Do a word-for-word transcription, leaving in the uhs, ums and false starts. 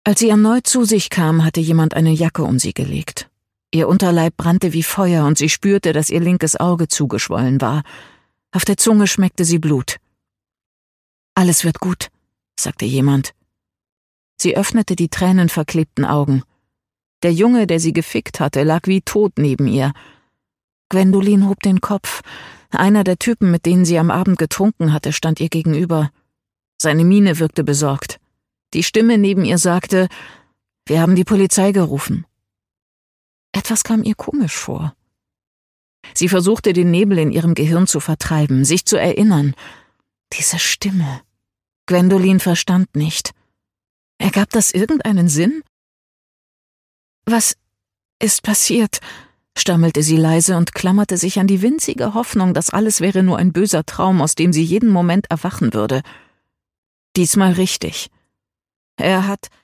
Als sie erneut zu sich kam, hatte jemand eine Jacke um sie gelegt. Ihr Unterleib brannte wie Feuer und sie spürte, dass ihr linkes Auge zugeschwollen war. Auf der Zunge schmeckte sie Blut. »Alles wird gut«, sagte jemand. Sie öffnete die tränenverklebten Augen. Der Junge, der sie gefickt hatte, lag wie tot neben ihr. Gwendolin hob den Kopf. Einer der Typen, mit denen sie am Abend getrunken hatte, stand ihr gegenüber. Seine Miene wirkte besorgt. Die Stimme neben ihr sagte, »Wir haben die Polizei gerufen.« Etwas kam ihr komisch vor. Sie versuchte, den Nebel in ihrem Gehirn zu vertreiben, sich zu erinnern. Diese Stimme. Gwendolin verstand nicht. Ergab das irgendeinen Sinn? »Was ist passiert?« stammelte sie leise und klammerte sich an die winzige Hoffnung, dass alles wäre nur ein böser Traum, aus dem sie jeden Moment erwachen würde. Diesmal richtig. Er hat